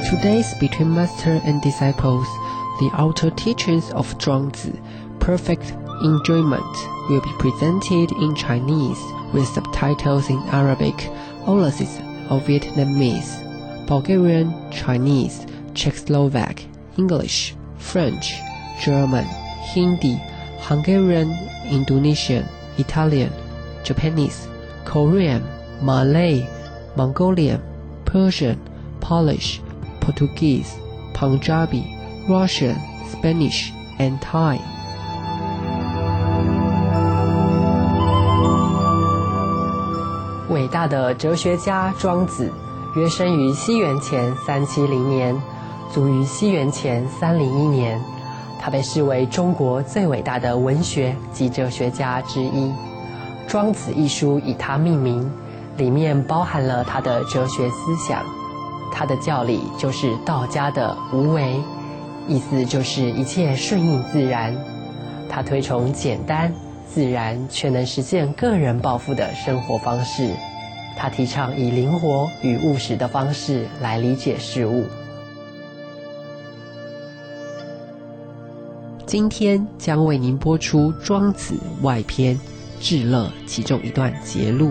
Today's between master and disciples, the outer teachings of Zhuangzi, perfect enjoyment, will be presented in Chinese with subtitles in Arabic, Ulysses or Vietnamese, Bulgarian, Chinese, Czechoslovak, English, French, German, Hindi, Hungarian, Indonesian, Italian, Japanese, Korean, Malay, Mongolian, Persian, Polish, Portuguese, Punjabi, Russian, Spanish, and Thai. 伟大的哲学家庄子，约生于西元前370年，卒于西元前301年。他被视为中国最伟大的文学及哲学家之一。《庄子》一书以他命名，里面包含了他的哲学思想。他的教理就是道家的无为，意思就是一切顺应自然。他推崇简单自然却能实现个人抱负的生活方式。他提倡以灵活与务实的方式来理解事物。今天将为您播出《庄子》外篇《至乐》其中一段节录。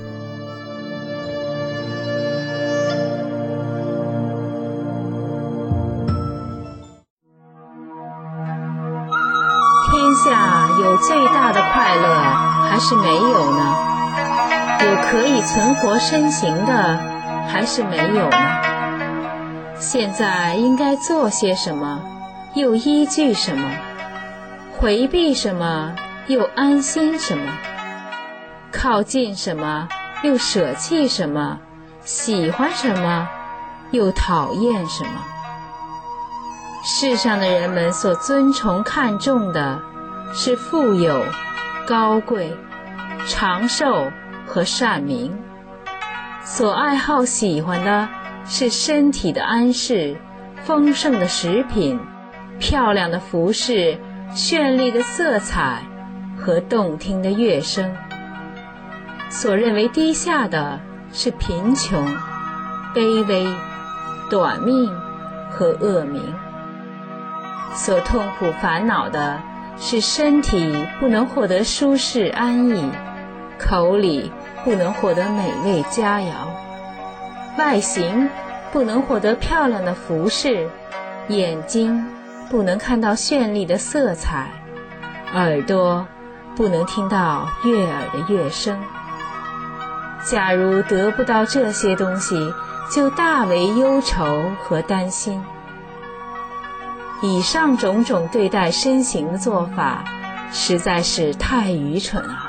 天下有最大的快乐还是没有呢？有可以存活身形的还是没有呢？现在应该做些什么，又依据什么？回避什么，又安心什么？靠近什么，又舍弃什么？喜欢什么，又讨厌什么？世上的人们所尊崇看重的是富有、高贵、长寿和善名，所爱好喜欢的是身体的安适、丰盛的食品、漂亮的服饰、绚丽的色彩和动听的乐声。所认为低下的是贫穷、卑微、短命和恶名。所痛苦烦恼的是身体不能获得舒适安逸，口里不能获得美味佳肴，外形不能获得漂亮的服饰，眼睛不能看到绚丽的色彩，耳朵不能听到悦耳的乐声。假如得不到这些东西，就大为忧愁和担心。以上种种对待身形的做法，实在是太愚蠢了。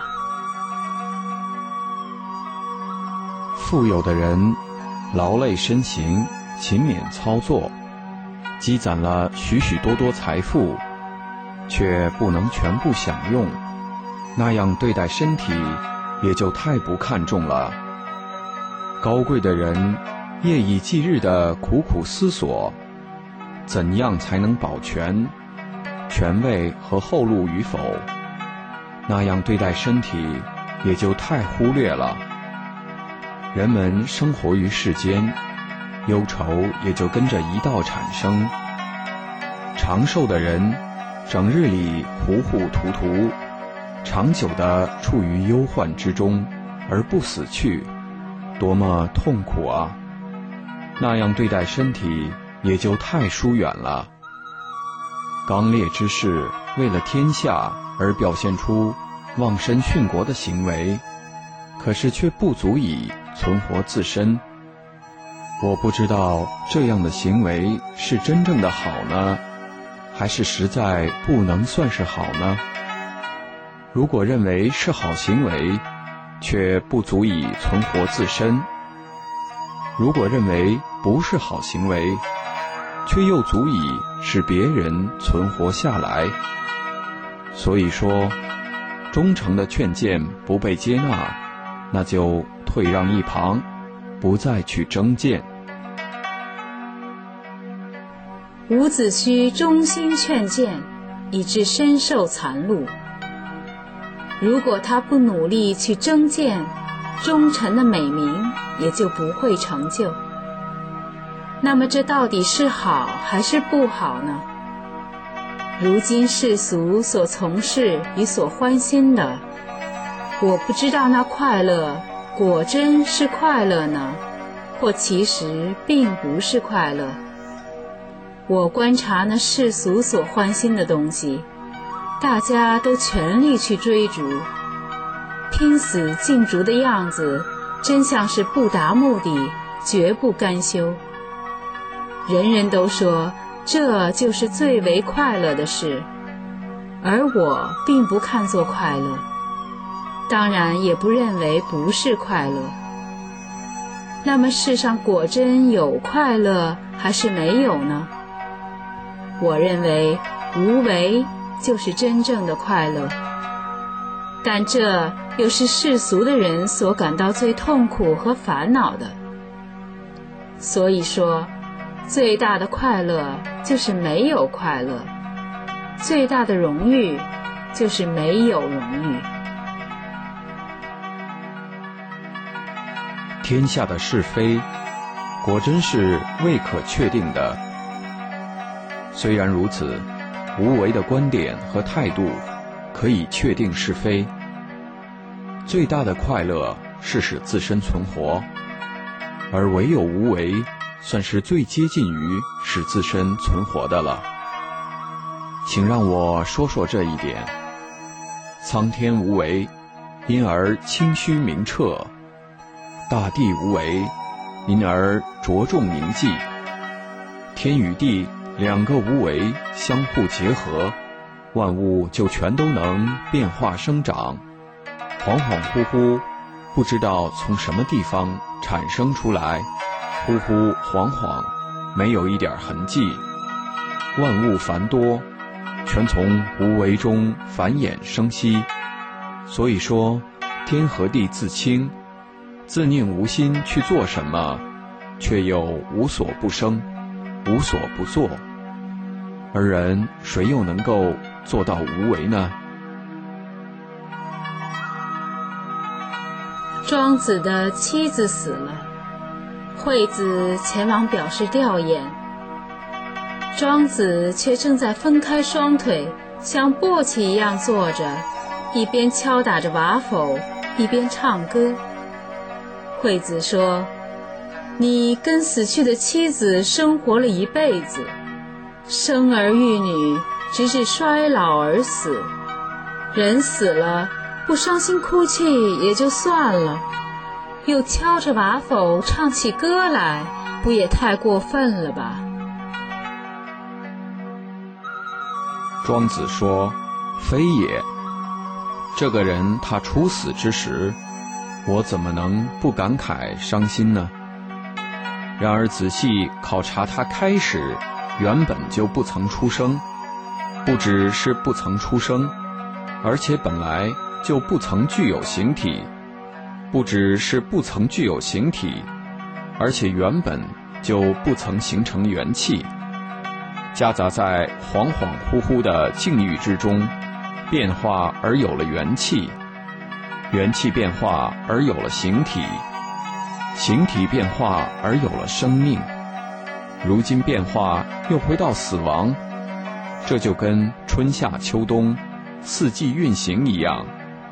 富有的人劳累身形，勤勉操作，积攒了许许多多财富，却不能全部享用，那样对待身体也就太不看重了。高贵的人夜以继日地苦苦思索，怎样才能保全权位和后路与否，那样对待身体也就太忽略了。人们生活于世间，忧愁也就跟着一道产生。长寿的人整日里糊糊涂涂，长久地处于忧患之中而不死去，多么痛苦啊！那样对待身体也就太疏远了。刚烈之士为了天下而表现出忘身殉国的行为，可是却不足以存活自身。我不知道这样的行为是真正的好呢，还是实在不能算是好呢？如果认为是好行为，却不足以存活自身；如果认为不是好行为，却又足以使别人存活下来。所以说，忠诚的劝谏不被接纳，那就退让一旁，不再去争辩。 伍子胥忠心劝谏，以致身受残戮。如果他不努力去争辩，忠臣的美名也就不会成就。 那么这到底是好还是不好呢？如今世俗所从事与所欢心的，我不知道那快乐果真是快乐呢，或其实并不是快乐。我观察那世俗所欢心的东西，大家都全力去追逐，拼死竞逐的样子，真像是不达目的绝不甘休。人人都说这就是最为快乐的事，而我并不看作快乐，当然也不认为不是快乐。那么世上果真有快乐还是没有呢？我认为无为就是真正的快乐，但这又是世俗的人所感到最痛苦和烦恼的。所以说，最大的快乐就是没有快乐，最大的荣誉就是没有荣誉。 天下的是非，果真是未可确定的。虽然如此，无为的观点和态度可以确定是非。最大的快乐是使自身存活，而唯有无为算是最接近于使自身存活的了。请让我说说这一点。苍天无为，因而清虚明澈；大地无为，因而着重铭记。天与地两个无为相互结合，万物就全都能变化生长。恍恍惚惚，不知道从什么地方产生出来，忽忽恍恍，没有一点痕迹。万物繁多，全从无为中繁衍生息。所以说，天和地自清，自宁无心去做什么，却又无所不生，无所不作。而人谁又能够做到无为呢？ 庄子的妻子死了，惠子前往表示吊唁，庄子却正在分开双腿，像簸箕一样坐着，一边敲打着瓦否，一边唱歌。惠子说：“你跟死去的妻子生活了一辈子，生儿育女，直至衰老而死。人死了，不伤心哭泣也就算了，又敲着瓦否唱起歌来，不也太过分了吧？” 庄子说：“非也。这个人他处死之时，我怎么能不感慨伤心呢？然而仔细考察他开始原本就不曾出生，不只是不曾出生，而且本来就不曾具有形体，不只是不曾具有形体，而且原本就不曾形成元气，夹杂在恍恍惚惚的境遇之中，变化而有了元气，元气变化而有了形体，形体变化而有了生命，如今变化又回到死亡，这就跟春夏秋冬四季运行一样。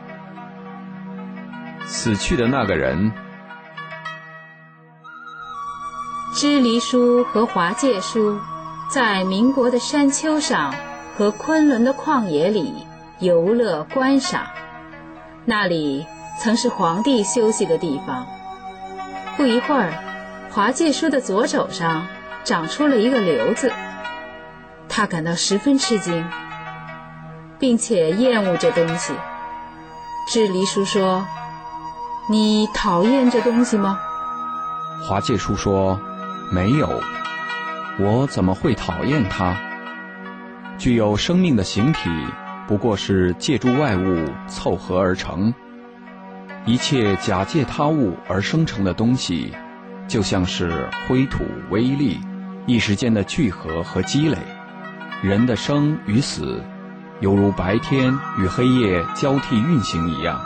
死去的那个人， 支离叔和华介叔在民国的山丘上和昆仑的旷野里游乐观赏，那里曾是皇帝休息的地方。不一会儿，华介叔的左肘上长出了一个瘤子，他感到十分吃惊，并且厌恶这东西。支离叔说：“你讨厌这东西吗？” 华介叔说：“没有，我怎么会讨厌它？具有生命的形体不过是借助外物凑合而成，一切假借他物而生成的东西，就像是灰土微粒，一时间的聚合和积累。人的生与死，犹如白天与黑夜交替运行一样。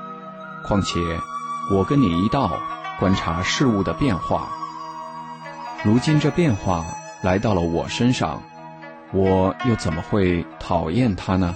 况且我跟你一道观察事物的变化， 如今这变化来到了我身上，我又怎么会讨厌它呢？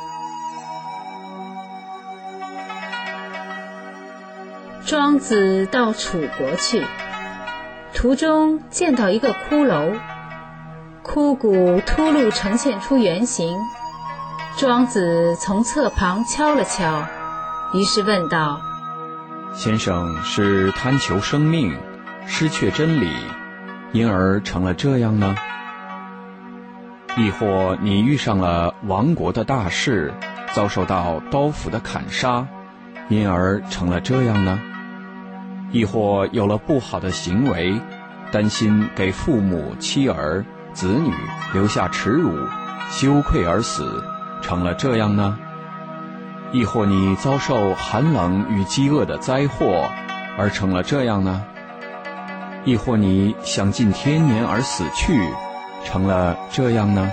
庄子到楚国去，途中见到一个骷髅，枯骨突露呈现出原形。庄子从侧旁敲了敲，于是问道： 先生是贪求生命，失却真理，因而成了这样呢？亦或你遇上了亡国的大事，遭受到刀斧的砍杀，因而成了这样呢？亦或有了不好的行为，担心给父母、妻儿、子女留下耻辱，羞愧而死，成了这样呢？亦或你遭受寒冷与饥饿的灾祸，而成了这样呢？亦或你享尽天年而死去，成了这样呢？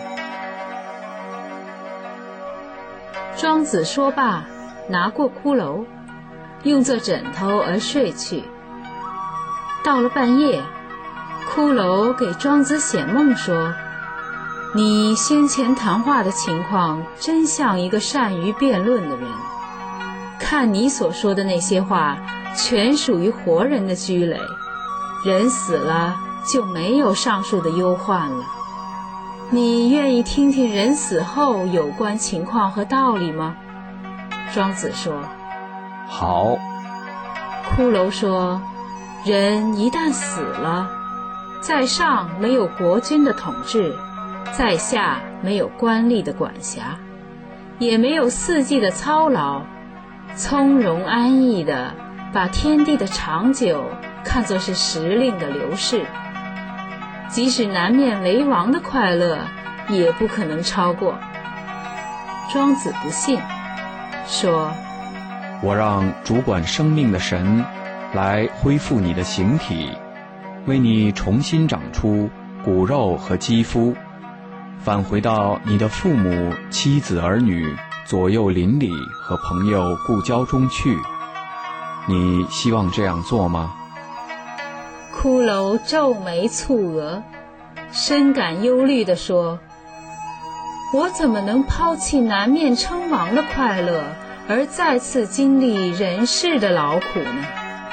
庄子说罢，拿过骷髅，用作枕头而睡去。到了半夜，骷髅给庄子显梦说：你先前谈话的情况真像一个善于辩论的人，看你所说的那些话全属于活人的拘累，人死了就没有上述的忧患了。你愿意听听人死后有关情况和道理吗？庄子说： 好。 骷髅说：人一旦死了，在上没有国君的统治，在下没有官吏的管辖，也没有四季的操劳，从容安逸地把天地的长久看作是时令的流逝，即使南面为王的快乐也不可能超过。庄子不信，说： 我让主管生命的神来恢复你的形体，为你重新长出骨肉和肌肤，返回到你的父母、妻子、儿女、左右邻里和朋友故交中去。你希望这样做吗？ 骷髅皱眉蹙额，深感忧虑地说：我怎么能抛弃南面称王的快乐，而再次经历人世的劳苦呢？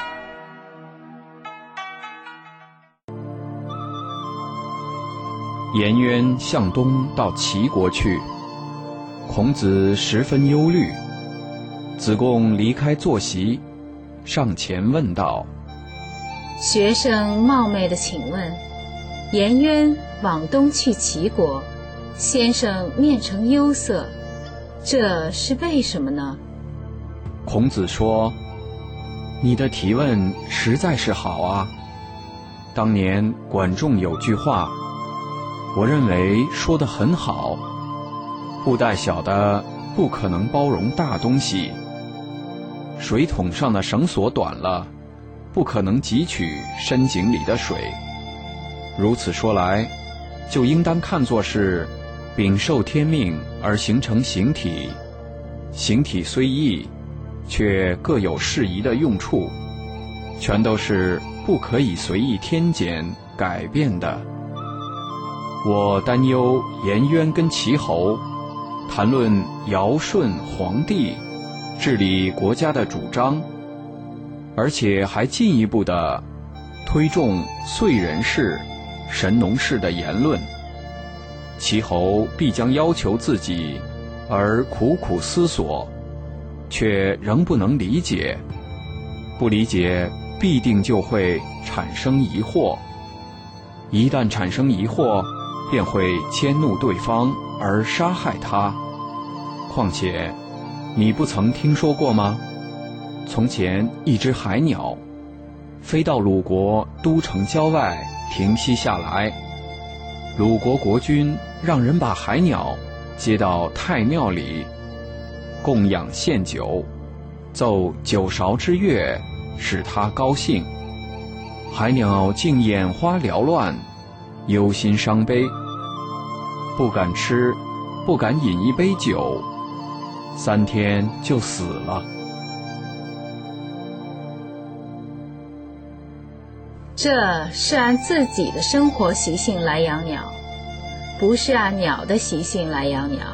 颜渊向东到齐国去，孔子十分忧虑。子贡离开坐席，上前问道： 学生冒昧地请问，颜渊往东去齐国，先生面呈忧色，这是为什么呢？ 孔子说：你的提问实在是好啊。当年管仲有句话，我认为说得很好：布袋小的不可能包容大东西，水桶上的绳索短了，不可能汲取深井里的水。如此说来，就应当看作是禀受天命而形成形体，形体虽异，却各有适宜的用处，全都是不可以随意添减改变的。我担忧颜渊跟齐侯谈论尧舜皇帝治理国家的主张，而且还进一步地推重燧人氏、神农氏的言论。齐侯必将要求自己而苦苦思索，却仍不能理解，不理解必定就会产生疑惑，一旦产生疑惑，便会迁怒对方而杀害他。况且你不曾听说过吗？从前一只海鸟飞到鲁国都城郊外停息下来，鲁国国君让人把海鸟接到太庙里供养献酒，奏酒勺之乐，使他高兴。海鸟竟眼花缭乱，忧心伤悲，不敢吃，不敢饮一杯酒，3天就死了。 这是按自己的生活习性来养鸟，不是按鸟的习性来养鸟。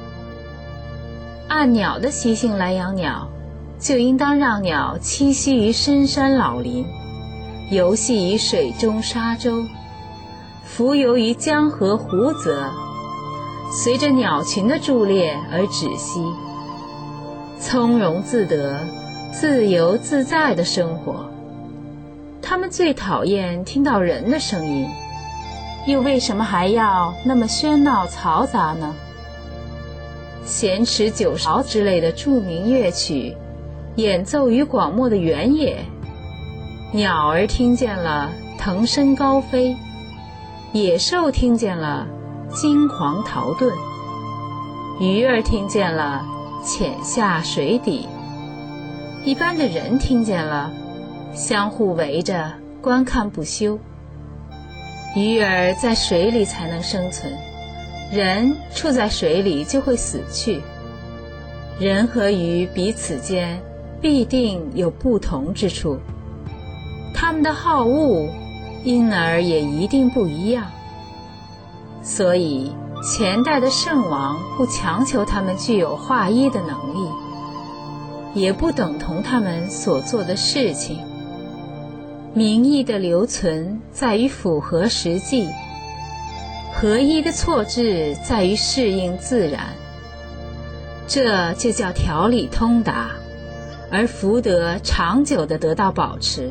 按鸟的习性来养鸟，就应当让鸟栖息于深山老林，游戏于水中沙洲，浮游于江河湖泽，随着鸟群的驻猎而止息，从容自得，自由自在的生活。他们最讨厌听到人的声音，又为什么还要那么喧闹嘈杂呢？弦池九韶之类的著名乐曲演奏于广袤的原野，鸟儿听见了腾身高飞，野兽听见了惊惶逃遁，鱼儿听见了潜下水底，一般的人听见了相互围着观看不休。鱼儿在水里才能生存，人处在水里就会死去。人和鱼彼此间必定有不同之处，他们的好恶因而也一定不一样。所以前代的圣王不强求他们具有化一的能力，也不等同他们所做的事情。名义的留存在于符合实际，合一的错置在于适应自然，这就叫条理通达，而福德长久地得到保持。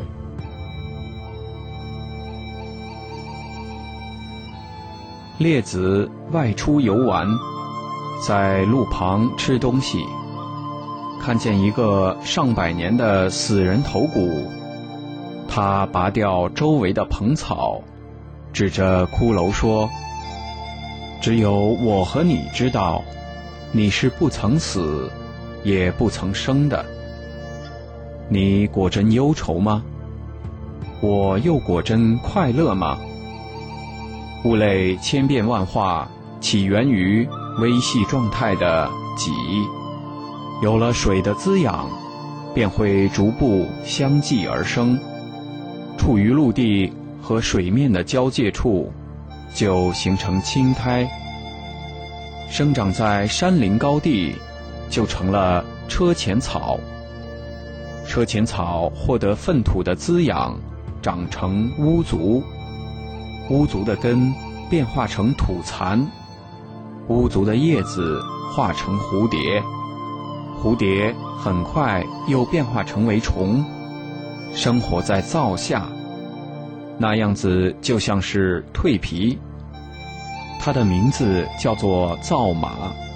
列子外出游玩，在路旁吃东西，看见一个上百年的死人头骨，他拔掉周围的蓬草，指着骷髅说：只有我和你知道，你是不曾死也不曾生的。你果真忧愁吗？我又果真快乐吗？物类千变万化，起源于微细状态的己，有了水的滋养，便会逐步相继而生。处于陆地和水面的交界处，就形成青苔；生长在山林高地，就成了车前草。车前草获得粪土的滋养，长成乌足，乌足的根变化成土蚕，乌足的叶子化成蝴蝶，蝴蝶很快又变化成为虫，生活在灶下，那样子就像是蜕皮。它的名字叫做灶马。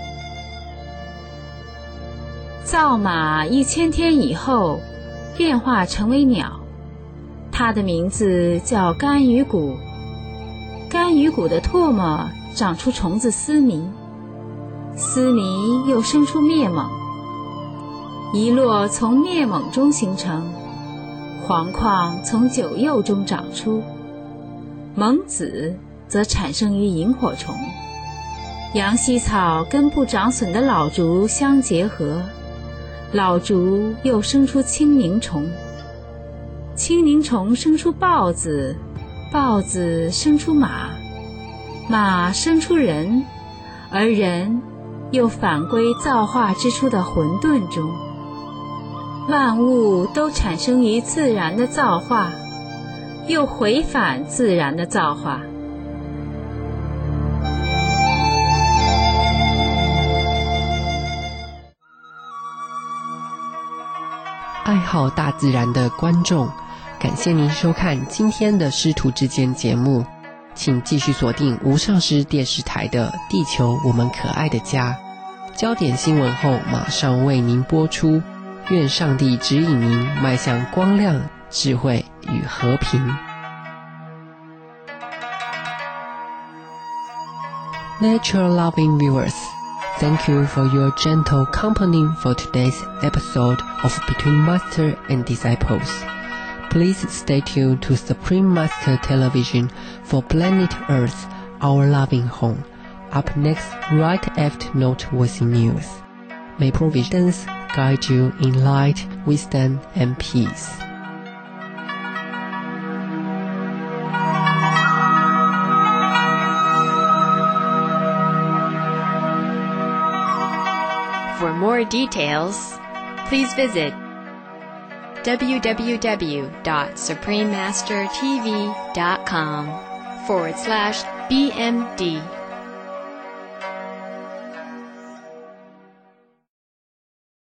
灶马1000天以后变化成为鸟，它的名字叫干鱼骨。干鱼骨的唾沫长出虫子丝糜，丝糜又生出篾蟒，一络从篾蟒中形成，黄矿从韭柚中长出，蒙子则产生于萤火虫。羊膝草跟不长笋的老竹相结合，老竹又生出青凝虫，青凝虫生出豹子，豹子生出马，马生出人，而人又返归造化之初的混沌中。万物都产生于自然的造化，又回返自然的造化。 爱好大自然的观众，感谢您收看今天的师徒之间节目，请继续锁定无上师电视台的《地球我们可爱的家》，焦点新闻后马上为您播出。愿上帝指引您迈向光亮、智慧与和平。Nature-loving viewers, thank you for your gentle company for today's episode of Between Master and Disciples. Please stay tuned to Supreme Master Television for Planet Earth, our loving home. Up next, right after Noteworthy News. May providence guide you in light, wisdom, and peace. more details, please visit www.suprememastertv.com/BMD.